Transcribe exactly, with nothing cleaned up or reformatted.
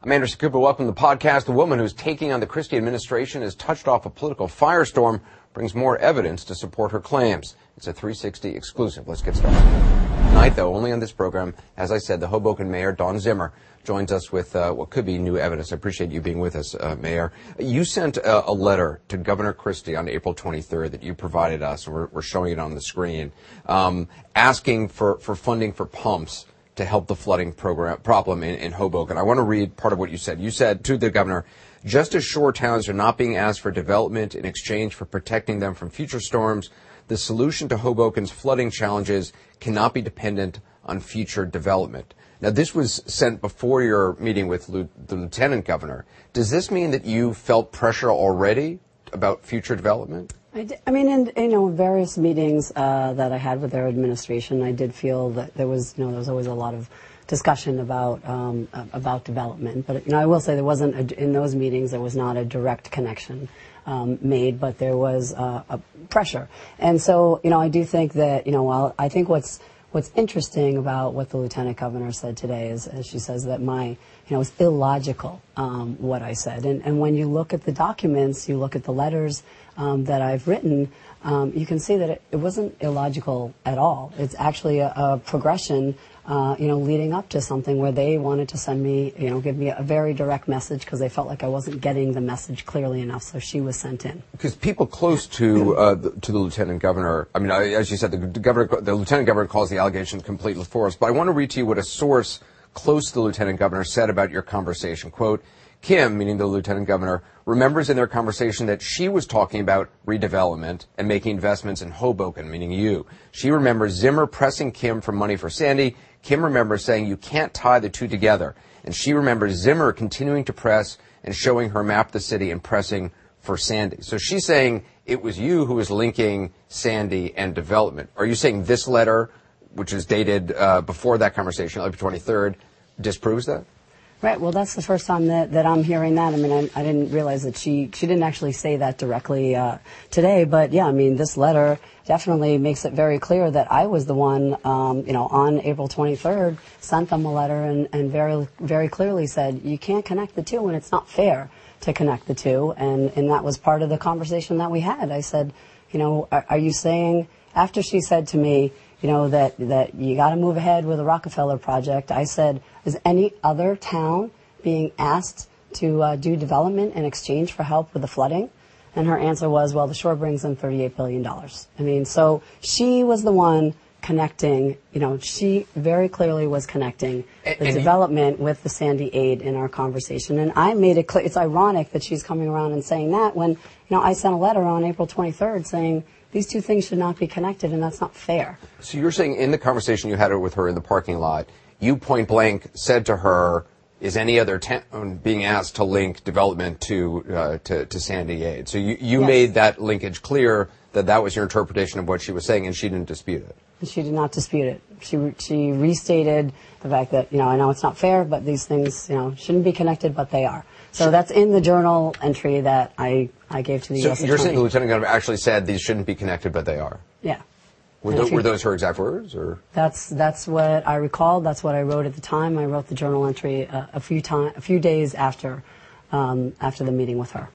I'm Anderson Cooper. Welcome to the podcast. The woman who's taking on the Christie administration has touched off a political firestorm, brings more evidence to support her claims. It's a three sixty exclusive. Let's get started. Tonight, though, only on this program, as I said, the Hoboken Mayor, Dawn Zimmer, joins us with uh, what could be new evidence. I appreciate you being with us, uh, Mayor. You sent a, a letter to Governor Christie on April twenty-third that you provided us, and we're, we're showing it on the screen, um, asking for, for funding for pumps to help the flooding program problem in, in Hoboken. I want to read part of what you said. You said to the governor, just as shore towns are not being asked for development in exchange for protecting them from future storms, the solution to Hoboken's flooding challenges cannot be dependent on future development. Now, this was sent before your meeting with Lu- the lieutenant governor. Does this mean that you felt pressure already about future development? I, did, I mean, in you know various meetings uh, that I had with their administration, I did feel that there was you know there was always a lot of discussion about um, about development. But you know, I will say there wasn't a, in those meetings there was not a direct connection um, made, but there was uh, a pressure. And so you know, I do think that you know while I think what's What's interesting about what the lieutenant governor said today is, as she says, that my, you know, it's illogical um, what I said. And, and when you look at the documents, you look at the letters um, that I've written, um, you can see that it, it wasn't illogical at all. It's actually a, a progression, uh, you know, leading up to something where they wanted to send me, you know, give me a very direct message because they felt like I wasn't getting the message clearly enough. So she was sent in. Because people close to uh, the, to the lieutenant governor, I mean, I, as you said, the, the governor, the lieutenant governor calls the allegations completely false. But I want to read to you what a source close to the lieutenant governor said about your conversation. Quote, Kim, meaning the lieutenant governor, remembers in their conversation that she was talking about redevelopment and making investments in Hoboken, meaning you. She remembers Zimmer pressing Kim for money for Sandy. Kim remembers saying you can't tie the two together. And she remembers Zimmer continuing to press and showing her map of the city and pressing for Sandy. So she's saying it was you who was linking Sandy and development. Are you saying this letter, which is dated uh, before that conversation, April twenty-third, disproves that? Right. Well, that's the first time that, that I'm hearing that. I mean, I, I didn't realize that she, she didn't actually say that directly uh, today. But, yeah, I mean, this letter definitely makes it very clear that I was the one, um, you know, on April twenty-third, sent them a letter and, and very, very clearly said, you can't connect the two, and it's not fair to connect the two. And, and that was part of the conversation that we had. I said, you know, are, are you saying, after she said to me, you know, that, that you got to move ahead with the Rockefeller project, I said, is any other town being asked to uh, do development in exchange for help with the flooding? And her answer was, well, the shore brings in thirty-eight billion dollars. I mean, so she was the one connecting, you know, she very clearly was connecting the and development with the Sandy aid in our conversation. And I made it clear, it's ironic that she's coming around and saying that when, you know, I sent a letter on April twenty-third saying these two things should not be connected, and that's not fair. So you're saying in the conversation you had with her in the parking lot, you point blank said to her, is any other town being asked to link development to uh, to, to Sandy aid? So you, you yes. made that linkage clear that that was your interpretation of what she was saying, and she didn't dispute it. She did not dispute it. She she restated the fact that, you know, I know it's not fair, but these things, you know, shouldn't be connected, but they are. So that's in the journal entry that I, I gave to the so U S you're attorney. saying the lieutenant governor actually said these shouldn't be connected, but they are? Yeah. Were, th- were those her exact words, or? That's that's what I recalled. That's what I wrote at the time. I wrote the journal entry uh, a few time, a few days after um, after the meeting with her.